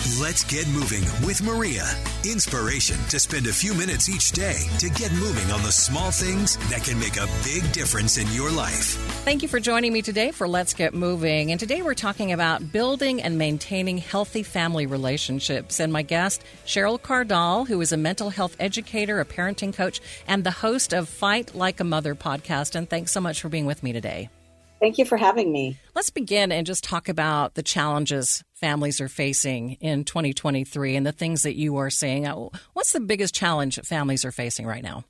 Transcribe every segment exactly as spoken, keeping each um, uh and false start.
Let's get moving with Maria. Inspiration to spend a few minutes each day to get moving on the small things that can make a big difference in your life. Thank you for joining me today for Let's Get Moving. And today we're talking about building and maintaining healthy family relationships. And my guest, Cheryl Cardall, who is a mental health educator, a parenting coach, and the host of Fight Like a Mother podcast. And thanks so much for being with me today. Thank you for having me. Let's begin and just talk about the challenges families are facing in twenty twenty-three and the things that you are seeing. What's the biggest challenge families are facing right now?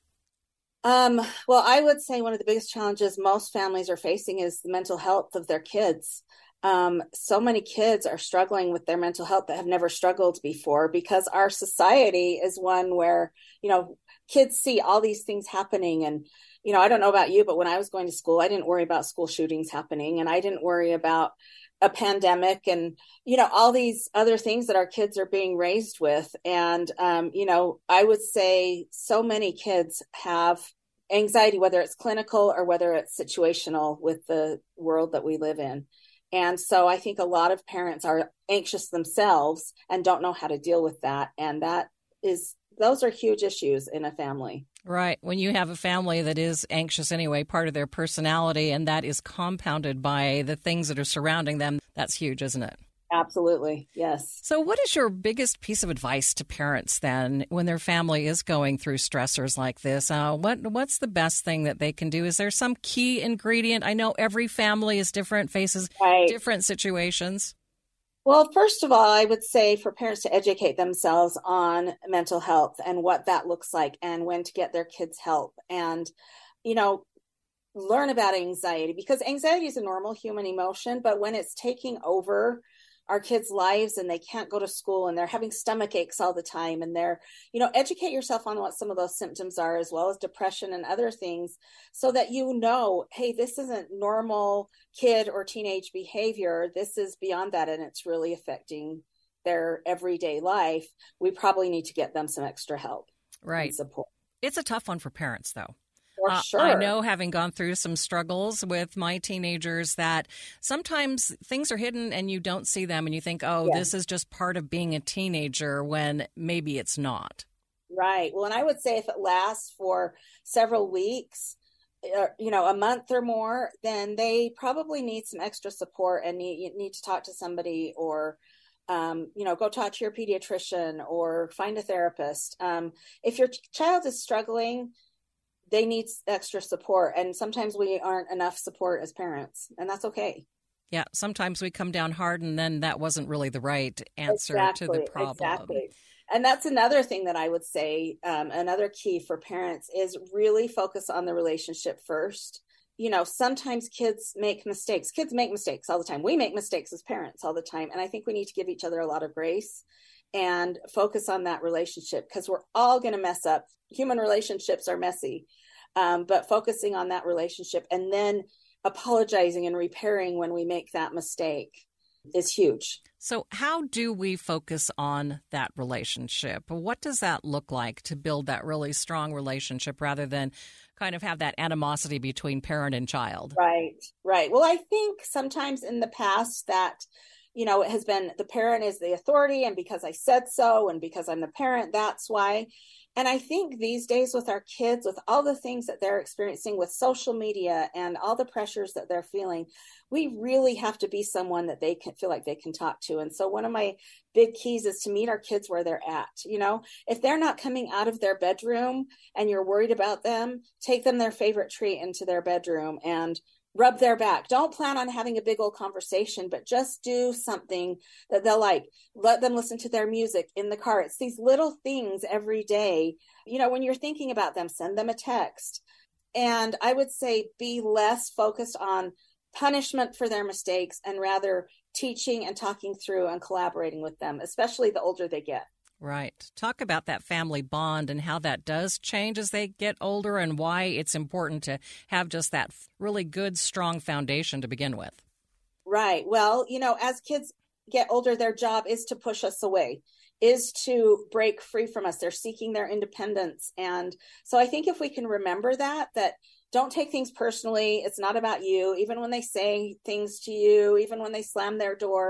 Um, well, I would say one of the biggest challenges most families are facing is the mental health of their kids. Um, so many kids are struggling with their mental health that have never struggled before because our society is one where, you know, kids see all these things happening. And, you know, I don't know about you, but when I was going to school, I didn't worry about school shootings happening, and I didn't worry about a pandemic and, you know, all these other things that our kids are being raised with. And, um, you know, I would say so many kids have anxiety, whether it's clinical or whether it's situational with the world that we live in. And so I think a lot of parents are anxious themselves and don't know how to deal with that. And that is, those are huge issues in a family. Right. When you have a family that is anxious anyway, part of their personality, and that is compounded by the things that are surrounding them, that's huge, isn't it? Absolutely. Yes. So what is your biggest piece of advice to parents then when their family is going through stressors like this? Uh, what What's the best thing that they can do? Is there some key ingredient? I know every family is different, faces right. different situations. Well, first of all, I would say for parents to educate themselves on mental health and what that looks like and when to get their kids help and, you know, learn about anxiety, because anxiety is a normal human emotion, but when it's taking over our kids' lives and they can't go to school and they're having stomach aches all the time and they're, you know, educate yourself on what some of those symptoms are, as well as depression and other things, so that you know, hey, this isn't normal kid or teenage behavior. This is beyond that, and it's really affecting their everyday life. We probably need to get them some extra help. Right. And support. It's a tough one for parents, though. For Uh, sure. I know, having gone through some struggles with my teenagers, that sometimes things are hidden and you don't see them and you think, oh, Yeah. this is just part of being a teenager, when maybe it's not. Right. Well, and I would say if it lasts for several weeks, or, you know, a month or more, then they probably need some extra support and need, you need to talk to somebody, or Um, you know, go talk to your pediatrician or find a therapist. Um, if your ch- child is struggling, they need extra support. And sometimes we aren't enough support as parents, and that's okay. Yeah, sometimes we come down hard and then that wasn't really the right answer Exactly, to the problem. Exactly. And that's another thing that I would say, um, another key for parents is really focus on the relationship first. You know, sometimes kids make mistakes. Kids make mistakes all the time. We make mistakes as parents all the time. And I think we need to give each other a lot of grace and focus on that relationship, because we're all going to mess up. Human relationships are messy, um, but focusing on that relationship and then apologizing and repairing when we make that mistake is huge. So how do we focus on that relationship? What does that look like to build that really strong relationship rather than kind of have that animosity between parent and child? Right, right. Well, I think sometimes in the past that, you know, it has been the parent is the authority, and because I said so, and because I'm the parent, that's why. And I think these days with our kids, with all the things that they're experiencing with social media and all the pressures that they're feeling, we really have to be someone that they can feel like they can talk to. And so one of my big keys is to meet our kids where they're at. You know, if they're not coming out of their bedroom and you're worried about them, take them their favorite treat into their bedroom and rub their back. Don't plan on having a big old conversation, but just do something that they'll like. Let them listen to their music in the car. It's these little things every day. You know, when you're thinking about them, send them a text. And I would say be less focused on punishment for their mistakes and rather teaching and talking through and collaborating with them, especially the older they get. Right. Talk about that family bond and how that does change as they get older, and why it's important to have just that really good, strong foundation to begin with. Right. Well, you know, as kids get older, their job is to push us away, is to break free from us. They're seeking their independence. And so I think if we can remember that, that don't take things personally. It's not about you. Even when they say things to you, even when they slam their door,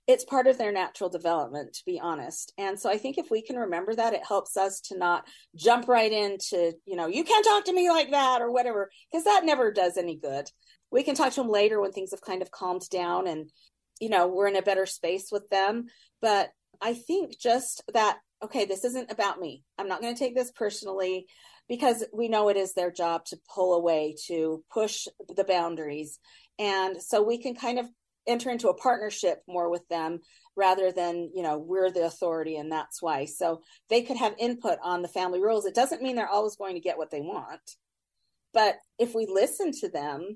it's part of their natural development, to be honest. And so I think if we can remember that, it helps us to not jump right into, you know, you can't talk to me like that or whatever, because that never does any good. We can talk to them later when things have kind of calmed down and, you know, we're in a better space with them. But I think just that, okay, this isn't about me. I'm not going to take this personally, because we know it is their job to pull away, to push the boundaries. And so we can kind of enter into a partnership more with them rather than, you know, we're the authority and that's why. So they could have input on the family rules. It doesn't mean they're always going to get what they want. But if we listen to them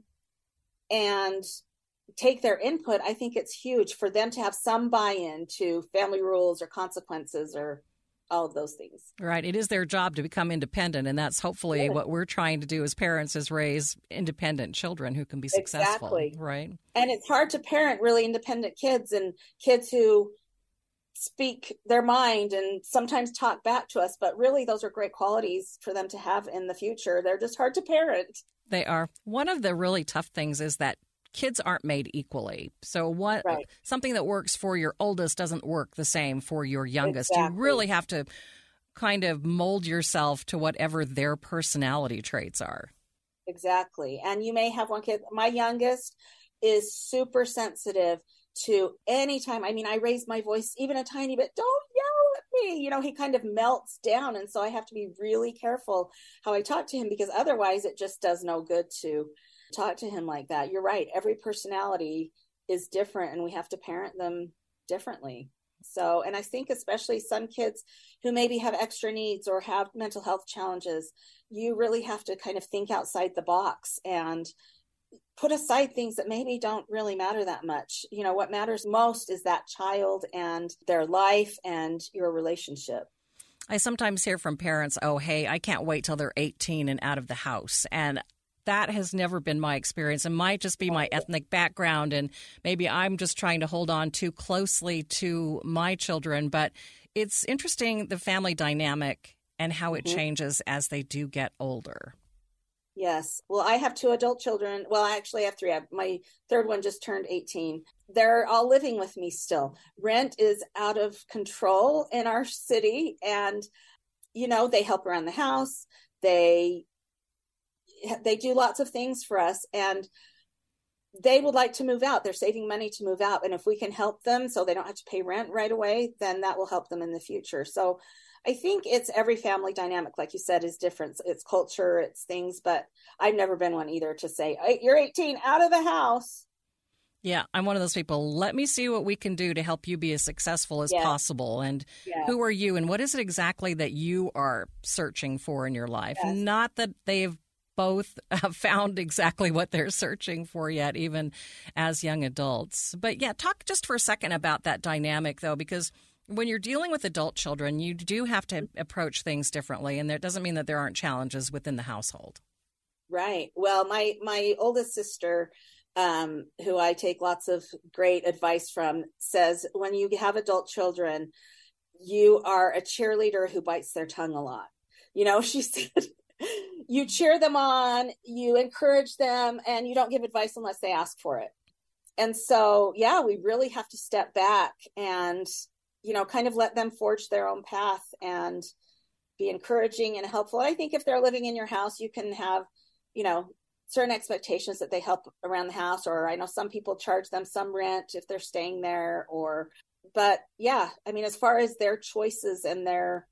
and take their input, I think it's huge for them to have some buy-in to family rules or consequences or all of those things. Right. It is their job to become independent. And that's hopefully yeah. what we're trying to do as parents, is raise independent children who can be successful. Exactly. Right. And it's hard to parent really independent kids and kids who speak their mind and sometimes talk back to us. But really, those are great qualities for them to have in the future. They're just hard to parent. They are. One of the really tough things is that kids aren't made equally. So what right. something that works for your oldest doesn't work the same for your youngest. Exactly. You really have to kind of mold yourself to whatever their personality traits are. Exactly. And you may have one kid. My youngest is super sensitive to any time. I mean, I raise my voice even a tiny bit. Don't yell at me. You know, he kind of melts down. And so I have to be really careful how I talk to him, because otherwise it just does no good to talk to him like that. You're right. Every personality is different and we have to parent them differently. So, and I think especially some kids who maybe have extra needs or have mental health challenges, you really have to kind of think outside the box and put aside things that maybe don't really matter that much. You know, what matters most is that child and their life and your relationship. I sometimes hear from parents, oh, hey, I can't wait till they're eighteen and out of the house. And that has never been my experience. It might just be my ethnic background, and maybe I'm just trying to hold on too closely to my children. But it's interesting, the family dynamic and how it mm-hmm. changes as they do get older. Yes. Well, I have two adult children. Well, I actually have three. My third one just turned eighteen. They're all living with me still. Rent is out of control in our city. And, you know, they help around the house. They They do lots of things for us, and they would like to move out. They're saving money to move out. And if we can help them so they don't have to pay rent right away, then that will help them in the future. So I think it's every family dynamic, like you said, is different. It's culture, it's things, but I've never been one either to say, hey, you're eighteen, out of the house. Yeah, I'm one of those people. Let me see what we can do to help you be as successful as yes. possible. And yes. who are you? And what is it exactly that you are searching for in your life? Yes. Not that they've both have found exactly what they're searching for yet, even as young adults. But yeah, talk just for a second about that dynamic, though, because when you're dealing with adult children, you do have to approach things differently. And that doesn't mean that there aren't challenges within the household. Right. Well, my, my oldest sister, um, who I take lots of great advice from, says when you have adult children, you are a cheerleader who bites their tongue a lot. You know, she said, you cheer them on, you encourage them, and you don't give advice unless they ask for it. And so, yeah, we really have to step back and, you know, kind of let them forge their own path and be encouraging and helpful. I think if they're living in your house, you can have, you know, certain expectations that they help around the house, or I know some people charge them some rent if they're staying there, or, but yeah, I mean, as far as their choices and their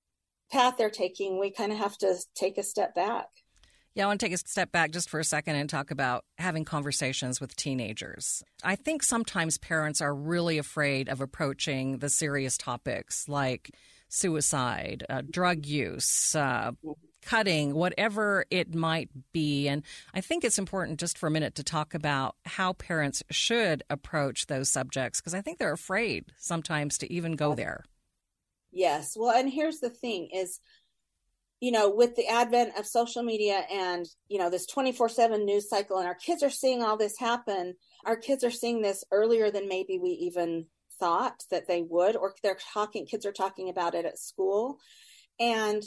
path they're taking, we kind of have to take a step back. Yeah, I want to take a step back just for a second and talk about having conversations with teenagers. I think sometimes parents are really afraid of approaching the serious topics like suicide, uh, drug use, uh, cutting, whatever it might be. And I think it's important just for a minute to talk about how parents should approach those subjects, because I think they're afraid sometimes to even go there. Yes. Well, and here's the thing is, you know, with the advent of social media and, you know, this twenty-four seven news cycle, and our kids are seeing all this happen, our kids are seeing this earlier than maybe we even thought that they would, or they're talking, kids are talking about it at school. And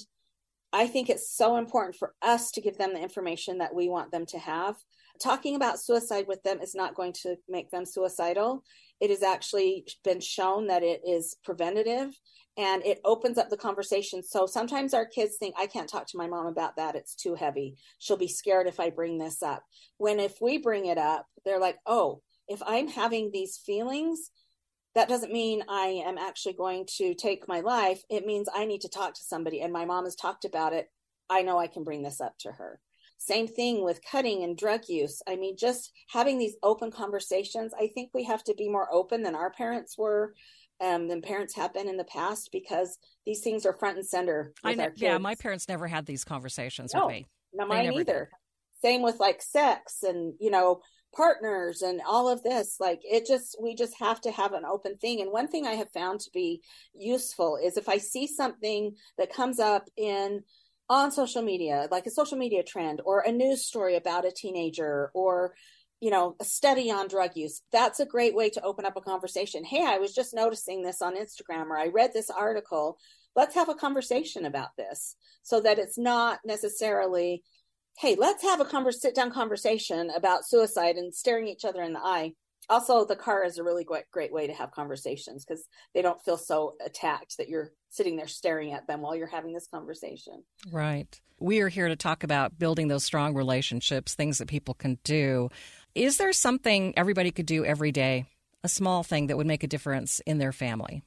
I think it's so important for us to give them the information that we want them to have. Talking about suicide with them is not going to make them suicidal. It has actually been shown that it is preventative and it opens up the conversation. So sometimes our kids think, I can't talk to my mom about that. It's too heavy. She'll be scared if I bring this up. When if we bring it up, they're like, oh, if I'm having these feelings, that doesn't mean I am actually going to take my life. It means I need to talk to somebody, and my mom has talked about it. I know I can bring this up to her. Same thing with cutting and drug use. I mean, just having these open conversations. I think we have to be more open than our parents were, um, than parents have been in the past, because these things are front and center with I ne- our kids. Yeah, my parents never had these conversations no, with me. No, mine either. Did. Same with like sex and, you know, partners and all of this. Like it just, we just have to have an open thing. And one thing I have found to be useful is if I see something that comes up in on social media, like a social media trend or a news story about a teenager or, you know, a study on drug use, that's a great way to open up a conversation. Hey, I was just noticing this on Instagram, or I read this article. Let's have a conversation about this, so that it's not necessarily, hey, let's have a converse, sit down conversation about suicide and staring each other in the eye. Also, the car is a really great, great way to have conversations, because they don't feel so attacked that you're sitting there staring at them while you're having this conversation. Right. We are here to talk about building those strong relationships, things that people can do. Is there something everybody could do every day, a small thing that would make a difference in their family?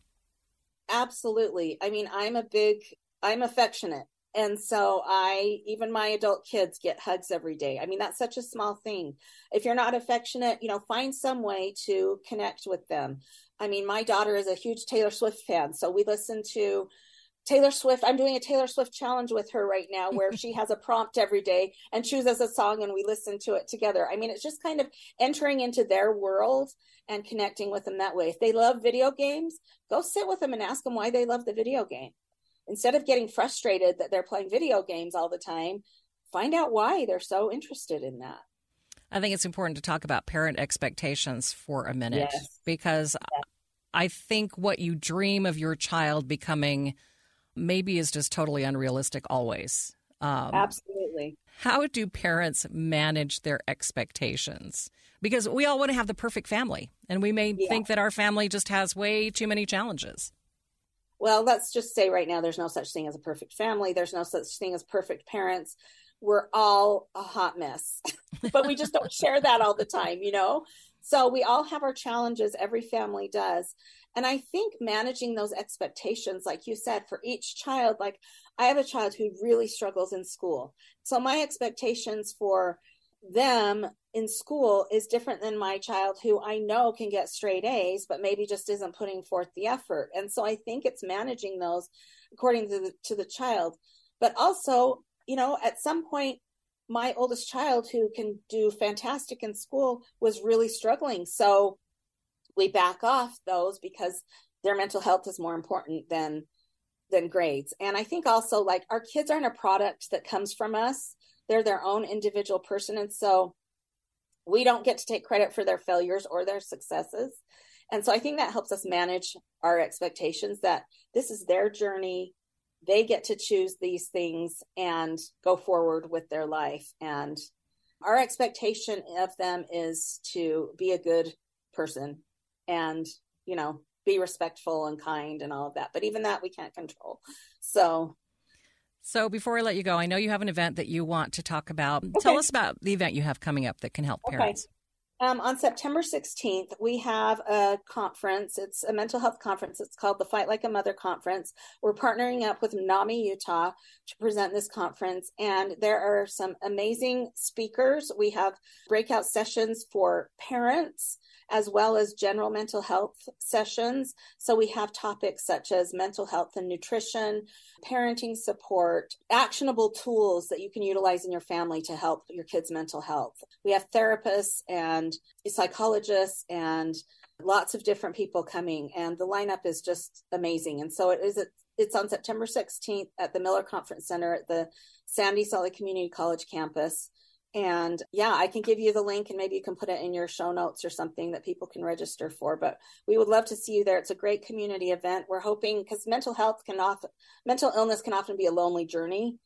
Absolutely. I mean, I'm a big, I'm affectionate. And so I, even my adult kids get hugs every day. I mean, that's such a small thing. If you're not affectionate, you know, find some way to connect with them. I mean, my daughter is a huge Taylor Swift fan. So we listen to Taylor Swift. I'm doing a Taylor Swift challenge with her right now, where she has a prompt every day and chooses a song and we listen to it together. I mean, it's just kind of entering into their world and connecting with them that way. If they love video games, go sit with them and ask them why they love the video game. Instead of getting frustrated that they're playing video games all the time, find out why they're so interested in that. I think it's important to talk about parent expectations for a minute, yes. because yes. I think what you dream of your child becoming maybe is just totally unrealistic always. Um, Absolutely. How do parents manage their expectations? Because we all want to have the perfect family, and we may yeah. think that our family just has way too many challenges. Well, let's just say right now, there's no such thing as a perfect family. There's no such thing as perfect parents. We're all a hot mess, but we just don't share that all the time, you know? So we all have our challenges. Every family does. And I think managing those expectations, like you said, for each child, like I have a child who really struggles in school. So my expectations for them in school is different than my child, who I know can get straight A's, but maybe just isn't putting forth the effort. And so I think it's managing those according to the, to the child. But also, you know, at some point, my oldest child, who can do fantastic in school, was really struggling. So we back off those because their mental health is more important than than grades. And I think also, like, our kids aren't a product that comes from us. They're their own individual person. And so we don't get to take credit for their failures or their successes. And so I think that helps us manage our expectations, that this is their journey. They get to choose these things and go forward with their life. And our expectation of them is to be a good person and, you know, be respectful and kind and all of that. But even that we can't control. So So before I let you go, I know you have an event that you want to talk about. Okay. Tell us about the event you have coming up that can help parents. Okay. Um, on September sixteenth, we have a conference. It's a mental health conference. It's called the Fight Like a Mother Conference. We're partnering up with NAMI Utah to present this conference. And there are some amazing speakers. We have breakout sessions for parents, as well as general mental health sessions. So we have topics such as mental health and nutrition, parenting support, actionable tools that you can utilize in your family to help your kids' mental health. We have therapists and psychologists and lots of different people coming, and the lineup is just amazing. And so it is, it's on September sixteenth at the Miller Conference Center at the Sandy Solid Community College campus. And yeah, I can give you the link and maybe you can put it in your show notes or something that people can register for, but we would love to see you there. It's a great community event. We're hoping, because mental health can often, mental illness can often be a lonely journey.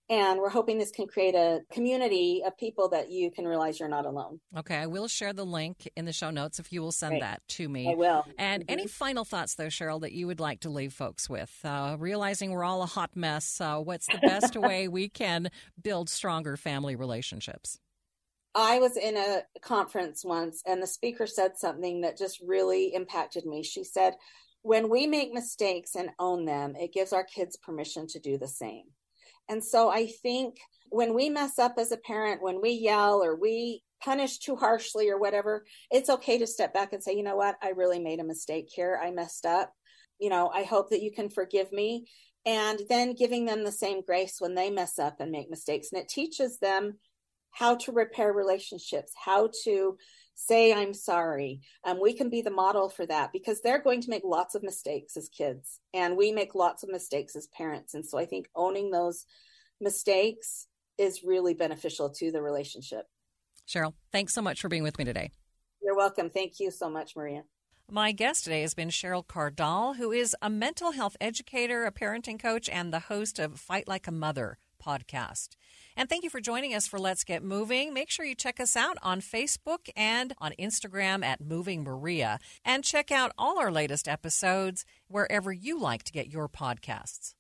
And we're hoping this can create a community of people that you can realize you're not alone. Okay, I will share the link in the show notes if you will send Great. that to me. I will. And Mm-hmm. any final thoughts, though, Cheryl, that you would like to leave folks with? Uh, realizing we're all a hot mess, uh, what's the best way we can build stronger family relationships? I was in a conference once, and the speaker said something that just really impacted me. She said, when we make mistakes and own them, it gives our kids permission to do the same. And so I think when we mess up as a parent, when we yell or we punish too harshly or whatever, it's okay to step back and say, you know what, I really made a mistake here. I messed up. You know, I hope that you can forgive me. And then giving them the same grace when they mess up and make mistakes. And it teaches them how to repair relationships, how to say, I'm sorry. Um, we can be the model for that because they're going to make lots of mistakes as kids. And we make lots of mistakes as parents. And so I think owning those mistakes is really beneficial to the relationship. Cheryl, thanks so much for being with me today. You're welcome. Thank you so much, Maria. My guest today has been Cheryl Cardall, who is a mental health educator, a parenting coach, and the host of Fight Like a Mother podcast. And thank you for joining us for Let's Get Moving. Make sure you check us out on Facebook and on Instagram at Moving Maria. And check out all our latest episodes wherever you like to get your podcasts.